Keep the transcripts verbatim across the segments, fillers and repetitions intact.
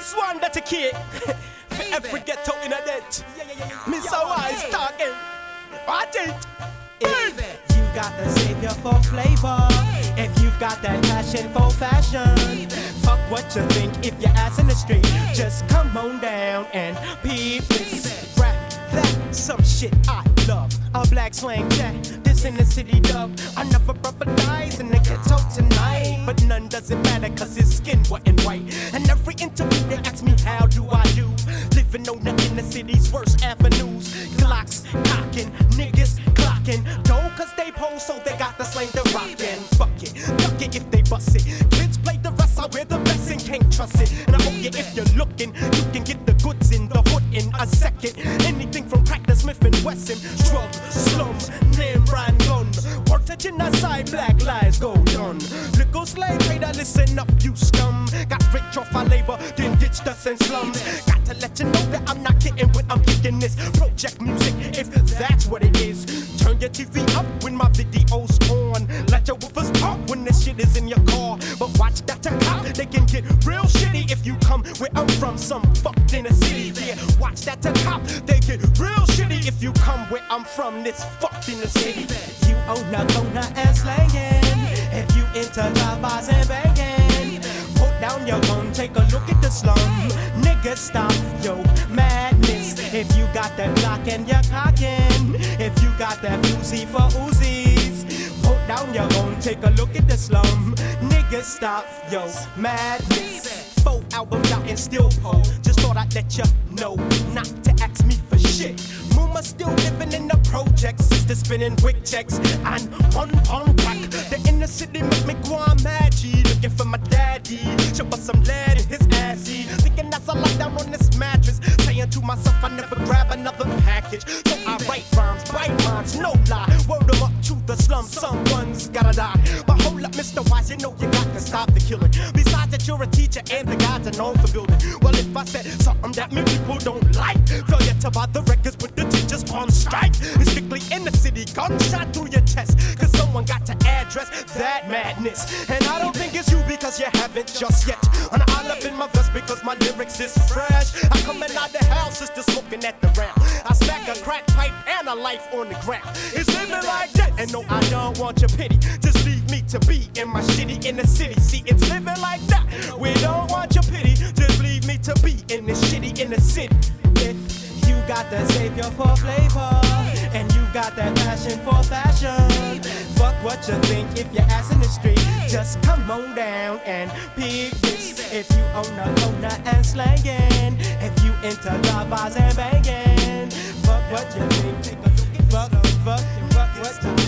This one that you keep for every ghetto in a debt. Me so wise talking. Watch it. If you got the savior for flavor, if you've got that passion for fashion, fuck what you think if you're ass in the street. Just come on down and peep this rap. That some shit I love. A black slang cat, this in the city dub. Another brother dies in the ghetto tonight, but none doesn't matter cause his skin wasn't white. And every interview they ask me how do I do, living on the inner city's worst avenues. Glocks cocking, niggas clocking, dough cause they pose so they got the slang to rockin'. Fuck it, duck it if they bust it. Kids play the rest, I wear the best and can't trust it. And I hope you if you're looking, you can get the goods in the hood in a second. Anything from crack to Smith and Wesson, shrub, slum, name brand gun. Work to genocide, black lives go down. Little slave trader, listen up, you scum. Got rich off our labor, then ditched us in slums. Got to let you know that I'm not kidding when I'm kicking this project music, if that's what it is. Turn your T V up when my video's on. Let your woofers pop when the shit is in your car. But watch that to cop, they can get real shitty if you come where I'm from, some fucked in the city. Yeah, watch that to cop, they get real shitty if you come where I'm from, this fucked in the city. You own a gonna and slangin', if you into drive-bys and bangin', put down your gun, take a look at the slum. Niggas stop your madness. If you got that Glock and you're cockin', if you got that Uzi for Uzis, put down your gun, take a look at the slum. Niggas stop your madness. Four albums out and still pull. Just thought I'd let you know not to ask me for shit. Mama still living in the projects, sister spinning wick checks and on on crack. The inner city make me go on mad. G looking for my daddy, show us some lead in his assy. Thinking as I lie down on this mattress, saying to myself I never grab another package. So I write rhymes, bite rhymes, no lie. Word them up to the slum, someone's gotta die. But hold up, Mister Wise, you know you got to stop the killing. Besides that you're a teacher and the guys are known for building. Well, if I said something that many people don't like, failure to buy the records with the teachers on strike. It's strictly in the city, gunshot through your chest, cause someone got to address that madness. And I don't think it's you because you haven't just yet. And I love in my vest because my lyrics is fresh. I coming out the house, sister smoking at the round. I smack a crack pipe and a life on the ground. It's living like that, and no, I don't want your pity. Just leave me to be in my shitty in the city. See, it's living like that. We don't want your pity. Just leave me to be in this shitty in the city. If you got the savior for flavor, and you got that passion for fashion, fuck what you think if you're ass in the street. Just come on down and pick this. If you own a owner and slangin', if you into drive-bys and bangin', fuck what you think. Fuck, fuck, fuck what you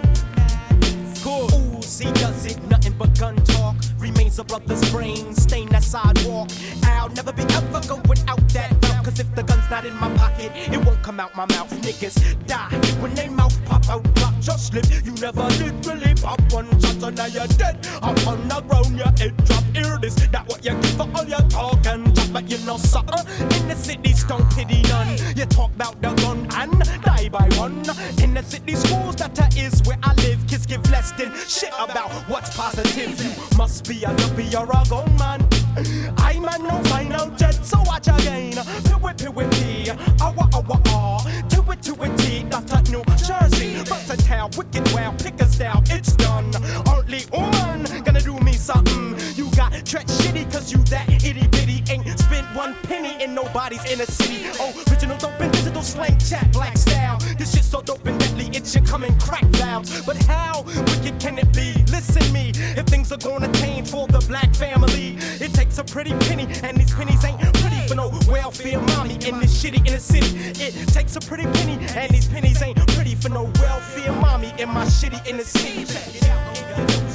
think. Cool. Uzi does it, nothing but gun talk. Remains a brother's brain, stain that sidewalk. I'll never be ever going out that route, cause if the gun's not in my pocket, it won't come out my mouth. Niggas die when they mouth pop out, drop your slip. You never literally pop one shot, so now you're dead. Up on the ground, your head drop. Hear this, that what you get for all your talk and talk. But you know something, in the cities don't pity none. You talk about the gun and die by one. In the city schools, that is where I live. Kids give less than shit about what's positive. You must be a lucky or a gun man. I man no final jet, so watch again. Piwi piwi awa awa ah, to it to it T, that's a New Jersey. Versatile, wicked, well, pick a style, it's done. Only woman gonna do me something. You got tread shitty cause you that itty bitty. Ain't spent one penny in nobody's inner city. Oh, original dope and digital slang chat, black style. This shit so dope and deadly, it should come in crack valves. But how wicked can it be? Listen me, if things are gonna change for the black family, it takes a pretty penny, and these pennies ain't pretty for no welfare mommy in this shitty inner city. It takes a pretty penny, and these pennies ain't pretty for no welfare mommy in my shitty inner city. Check it out.